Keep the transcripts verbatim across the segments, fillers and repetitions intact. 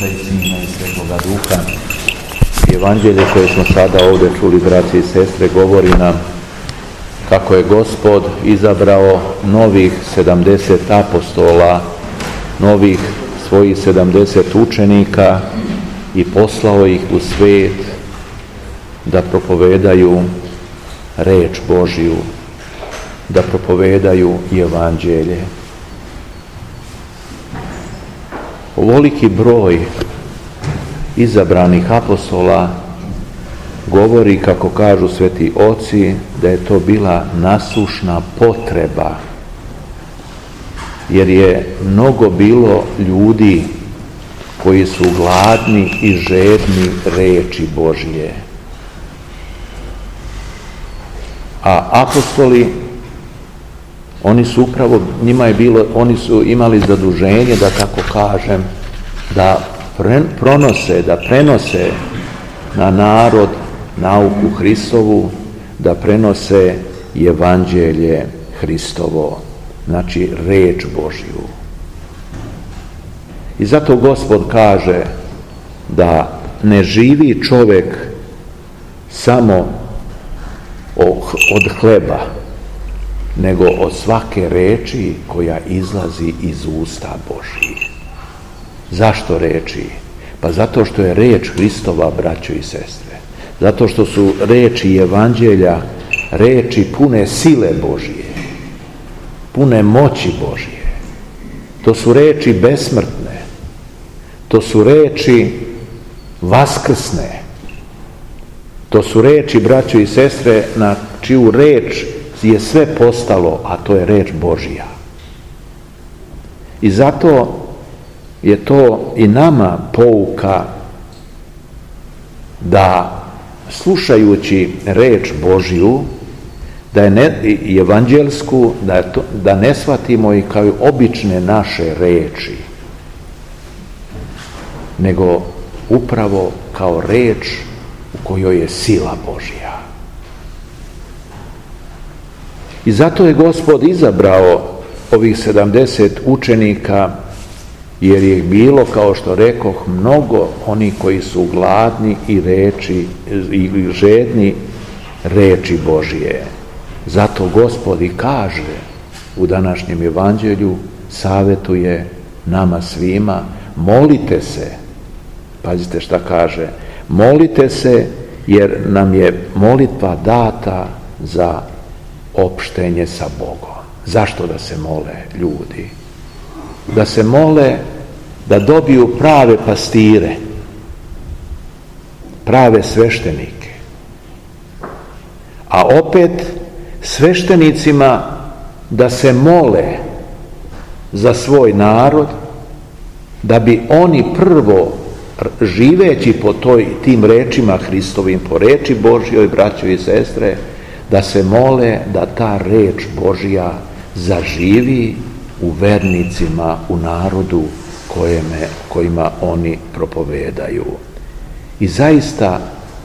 Oca i Sina i Svetoga Duha. Evanđelje koje smo sada ovdje čuli, braći i sestre, govori nam kako je Gospod izabrao novih sedamdeset apostola, novih svojih sedamdeset učenika i poslao ih u svijet da propovedaju reč Božju, da propovedaju Evanđelje. Ovoliki broj izabranih apostola govori, kako kažu sveti oci, da je to bila nasušna potreba, jer je mnogo bilo ljudi koji su gladni i žedni reči Božje. A apostoli, oni su upravo, njima je bilo, oni su imali zaduženje, da tako kažem, da pre, pronose, da prenose na narod nauku Hristovu, da prenose Evanđelje Hristovo, znači reč Božju. I zato Gospod kaže da ne živi čovjek samo od hleba, nego od svake reči koja izlazi iz usta Božjih. Zašto reči? Pa zato što je reč Hristova, braćo i sestre. Zato što su reči Evanđelja reči pune sile Božje, pune moći Božje. To su reči besmrtne. To su reči vaskrsne. To su reči, braćo i sestre, na čiju reč je sve postalo, a to je reč Božja. I zato je to i nama pouka da, slušajući reč Božju, da je ne, i evanđelsku, da, je to, da ne shvatimo i kao obične naše reči, nego upravo kao reč u kojoj je sila Božja. I zato je Gospod izabrao ovih sedamdeset učenika, jer je bilo, kao što rekoh, mnogo oni koji su gladni i reči i žedni reči Božje. Zato Gospod i kaže u današnjem evanđelju, savjetuje nama svima, molite se. Pazite šta kaže, molite se, jer nam je molitva data za opštenje sa Bogom. Zašto da se mole ljudi? Da se mole da dobiju prave pastire, prave sveštenike. A opet sveštenicima da se mole za svoj narod, da bi oni prvo, živeći po toj, tim rečima Hristovim, po reči Božjoj, braćo i sestre, da se mole da ta reč Božja zaživi u vernicima, u narodu kojeme, kojima oni propovedaju. I zaista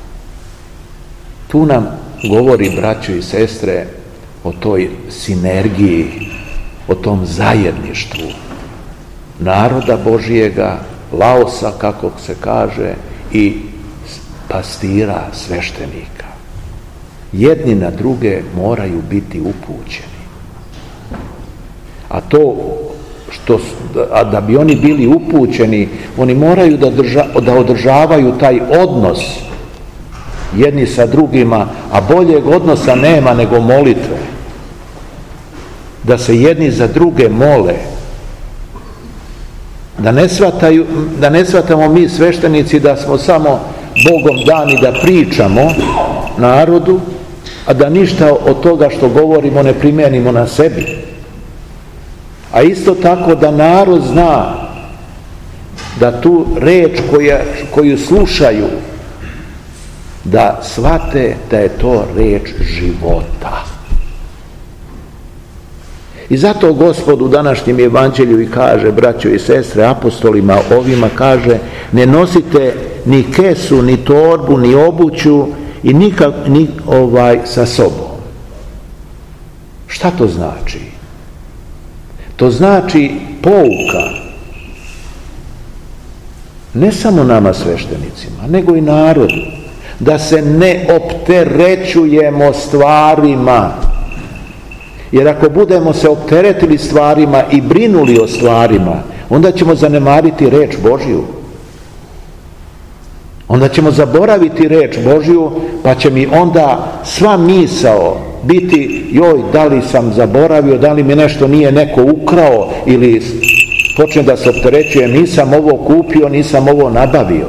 tu nam govori, braćo i sestre, o toj sinergiji, o tom zajedništvu naroda Božjega, laosa, kako se kaže, i pastira, sveštenika. Jedni na druge moraju biti upućeni. A to što, a da bi oni bili upućeni, oni moraju da, drža, da održavaju taj odnos jedni sa drugima, a boljeg odnosa nema nego molitve. Da se jedni za druge mole. Da ne shvataju, da ne shvatamo mi sveštenici da smo samo Bogom dani da pričamo narodu, a da ništa od toga što govorimo ne primijenimo na sebi. A isto tako da narod zna da tu reč koja, koju slušaju, da shvate da je to reč života. I zato Gospod u današnjem evanđelju i kaže, braćo i sestre, apostolima ovima kaže, ne nosite ni kesu, ni torbu, ni obuću i nikak, ni ovaj sa sobom. Šta to znači? To znači pouka ne samo nama sveštenicima, nego i narodu, da se ne opterećujemo stvarima. Jer ako budemo se opteretili stvarima i brinuli o stvarima, onda ćemo zanemariti reč Božju. Onda ćemo zaboraviti reč Božju, pa će mi onda sva misao biti, joj, da li sam zaboravio, da li mi nešto nije neko ukrao, ili počnem da se opterećujem, nisam ovo kupio, nisam ovo nabavio.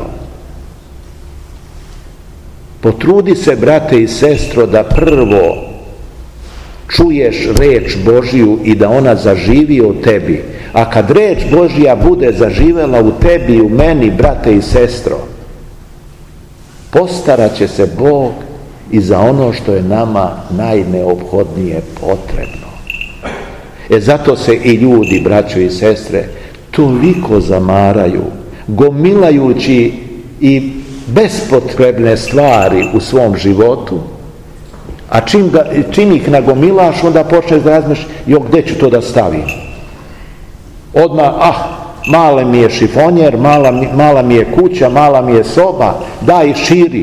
Potrudi se, brate i sestro, da prvo čuješ reč Božju i da ona zaživi u tebi. A kad reč Božja bude zaživela u tebi i u meni, brate i sestro, postarat će se Bog i za ono što je nama najneophodnije potrebno. E zato se i ljudi, braćo i sestre, toliko zamaraju, gomilajući i bespotrebne stvari u svom životu, a čim, ga, čim ih nagomilaš, onda počneš da razmišljaš, jo, gdje ću to da stavim? Odmah, ah, male mi je šifonjer, mala, mala mi je kuća, mala mi je soba, daj širi.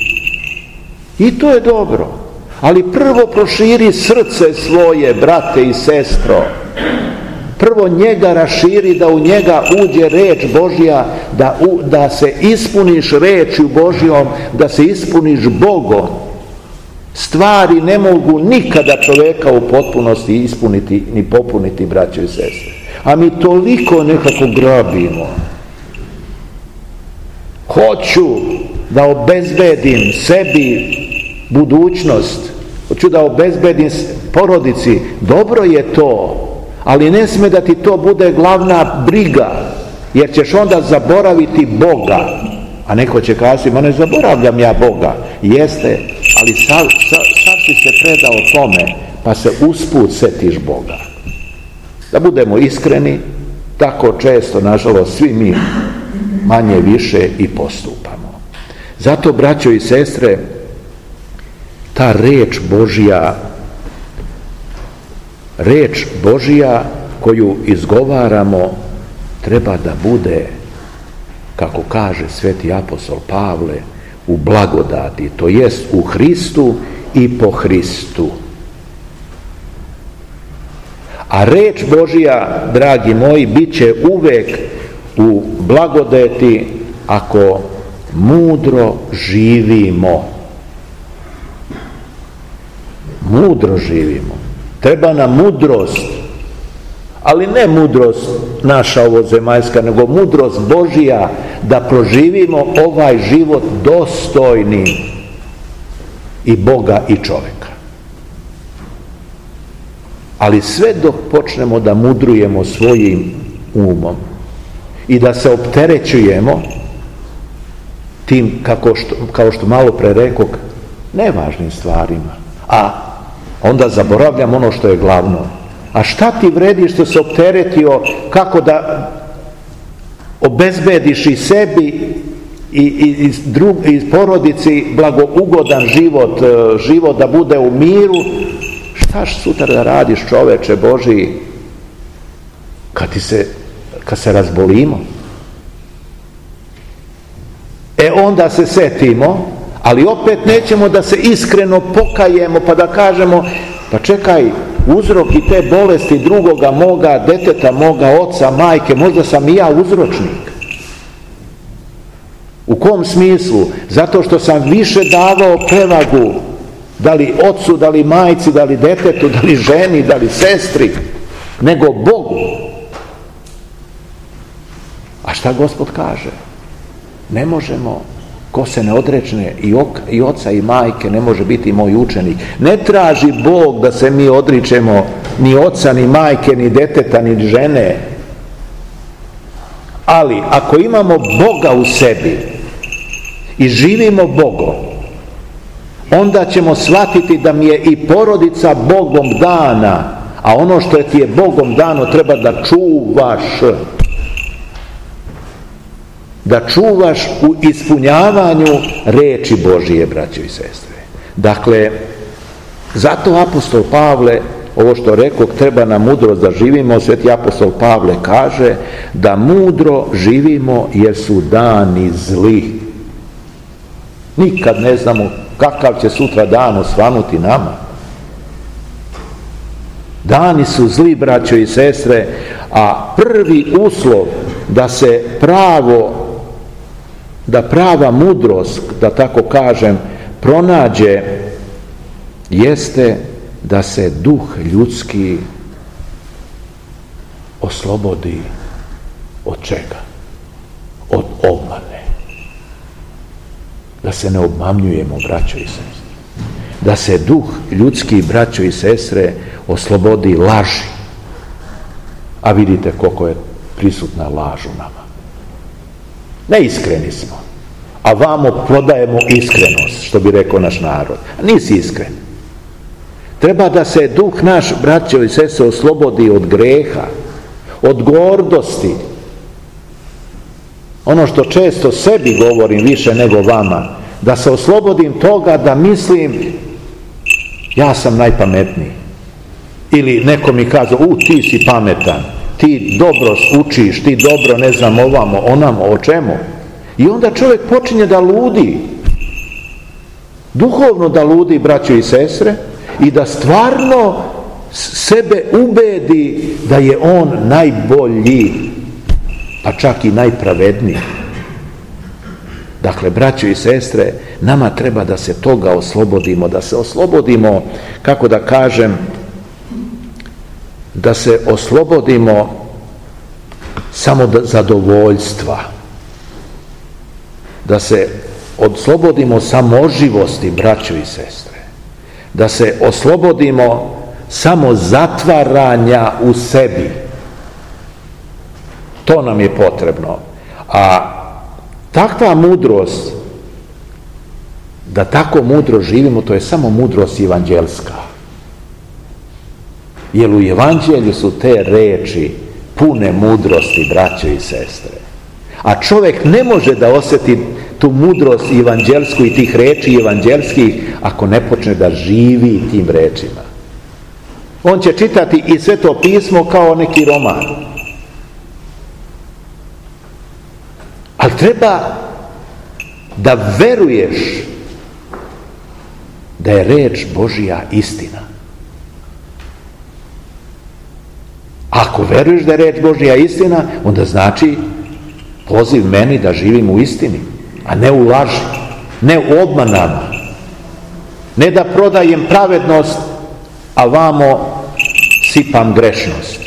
I to je dobro. Ali prvo proširi srce svoje, brate i sestro. Prvo njega raširi, da u njega uđe reč Božja, da, u, da se ispuniš rečju Božjom, da se ispuniš Bogom. Stvari ne mogu nikada čovjeka u potpunosti ispuniti ni popuniti, braćo i sestre. A mi toliko nekako grabimo. Hoću da obezbedim sebi budućnost, hoću da obezbedim porodici, dobro je to, ali ne sme da ti to bude glavna briga, jer ćeš onda zaboraviti Boga. A neko će kazati, ma ne zaboravljam ja Boga. Jeste, ali sad, sad, sad si se predao tome, pa se usput setiš Boga. Da budemo iskreni, tako često, nažalost, svi mi manje više i postupamo. Zato, braćo i sestre, ta reč Božja, reč Božja koju izgovaramo, treba da bude, kako kaže sveti apostol Pavle, u blagodati, to jest u Hristu i po Hristu. A reč Božja, dragi moji, bit će uvek u blagodati ako mudro živimo. Mudro živimo. Treba nam mudrost, ali ne mudrost naša ovozemaljska, nego mudrost Božja, da proživimo ovaj život dostojni i Boga i čovjeka. Ali sve dok počnemo da mudrujemo svojim umom i da se opterećujemo tim, kako što, kao što malo pre rekog, nevažnim stvarima, a onda zaboravljam ono što je glavno. A šta ti vredi što se opteretio kako da obezbediš i sebi i, i, i, drug, i porodici blagougodan život, život da bude u miru? Šta sutra da radiš, čoveče Božiji, kad, ti se, kad se razbolimo? E onda se setimo, ali opet nećemo da se iskreno pokajemo pa da kažemo, pa čekaj, uzrok i te bolesti drugoga moga, deteta moga, oca, majke, možda sam i ja uzročnik. U kom smislu? Zato što sam više davao prevagu, da li ocu, da li majci, da li detetu, da li ženi, da li sestri, nego Bogu. A šta Gospod kaže? Ne možemo, ko se ne odrečne i, ok, i oca i majke, ne može biti moj učenik. Ne traži Bog da se mi odričemo ni oca, ni majke, ni deteta, ni žene. Ali ako imamo Boga u sebi i živimo Bogom, onda ćemo shvatiti da mi je i porodica Bogom dana, a ono što ti je Bogom dano treba da čuvaš. Da čuvaš u ispunjavanju reči Božije, braćo i sestre. Dakle, zato apostol Pavle ovo što rekao, treba nam mudrost da živimo. Sveti apostol Pavle kaže da mudro živimo jer su dani zli. Nikad ne znamo kakav će sutra dan osvanuti nama. Dani su zli, braćo i sestre, a prvi uslov da se pravo, da prava mudrost, da tako kažem, pronađe, jeste da se duh ljudski oslobodi od čega? Od obmane. Da se ne obmanjujemo, braćo i sestre. Da se duh ljudski, braćo i sestre, oslobodi laži. A vidite koliko je prisutna laž u nama. Neiskreni smo. A vamo prodajemo iskrenost, što bi rekao naš narod. A nisi iskren. Treba da se duh naš, braćo i sestre, oslobodi od greha, od gordosti. Ono što često sebi govorim više nego vama, da se oslobodim toga da mislim ja sam najpametniji. Ili neko mi kaže, u, ti si pametan, ti dobro učiš, ti dobro, ne znam, ovamo, onamo, o čemu. I onda čovjek počinje da ludi. Duhovno da ludi, braćo i sestre, i da stvarno sebe ubedi da je on najbolji, pa čak i najpravedniji. Dakle, braćo i sestre, nama treba da se toga oslobodimo, da se oslobodimo, kako da kažem, da se oslobodimo samo zadovoljstva, da se oslobodimo samoživosti, braćo i sestre, da se oslobodimo samo zatvaranja u sebi. To nam je potrebno. A takva mudrost, da tako mudro živimo, to je samo mudrost evanđelska. Jer u evanđelju su te reči pune mudrosti, braćo i sestre. A čovjek ne može da osjeti tu mudrost evanđelsku i tih reči evanđelskih ako ne počne da živi tim rečima. On će čitati i Sveto pismo kao neki roman. Ali treba da veruješ da je reč Božja istina. Ako veruješ da je reč Božja istina, onda znači poziv meni da živim u istini, a ne u laži, ne u obmanama, ne da prodajem pravednost, a vamo sipam grešnost.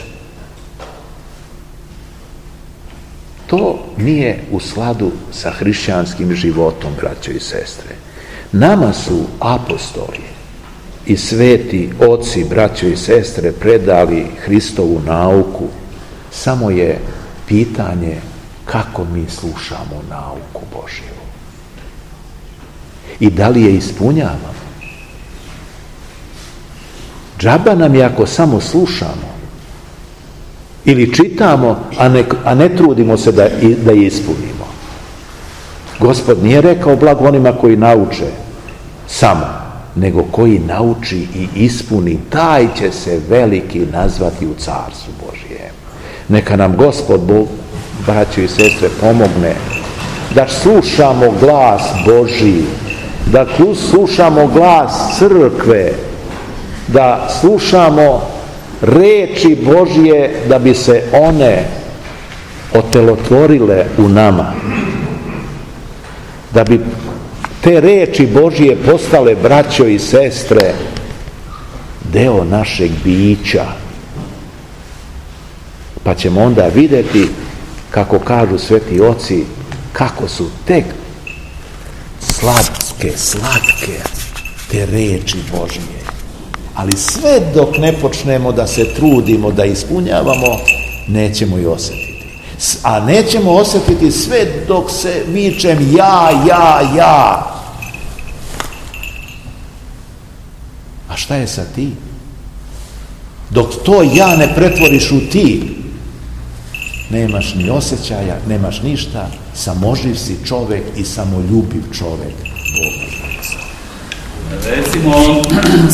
To nije u skladu sa hrišćanskim životom, braćo i sestre. Nama su apostoli i sveti oci, braćo i sestre, predali Hristovu nauku. Samo je pitanje kako mi slušamo nauku Božju. I da li je ispunjavamo? Džaba nam je ako samo slušamo ili čitamo, a ne, a ne trudimo se da, da je ispunimo. Gospod nije rekao blago onima koji nauče samo, nego koji nauči i ispuni, taj će se veliki nazvati u Carstvu Božjem. Neka nam Gospod, Bog, braćo i sestre, pomogne da slušamo glas Božji, da slušamo glas crkve, da slušamo reči Božje, da bi se one otelotvorile u nama, da bi te reči Božje postale, braćo i sestre, deo našeg bića. Pa ćemo onda vidjeti, kako kažu sveti oci, kako su tek slatke, slatke te reči Božje. Ali sve dok ne počnemo da se trudimo, da ispunjavamo, nećemo i osjetiti. A nećemo osjetiti sve dok se vičem ja, ja, ja. A šta je sa ti? Dok to ja ne pretvoriš u ti, nemaš ni osjećaja, nemaš ništa, samoživ si čovjek i samoljubiv čovjek. Bog. Recimo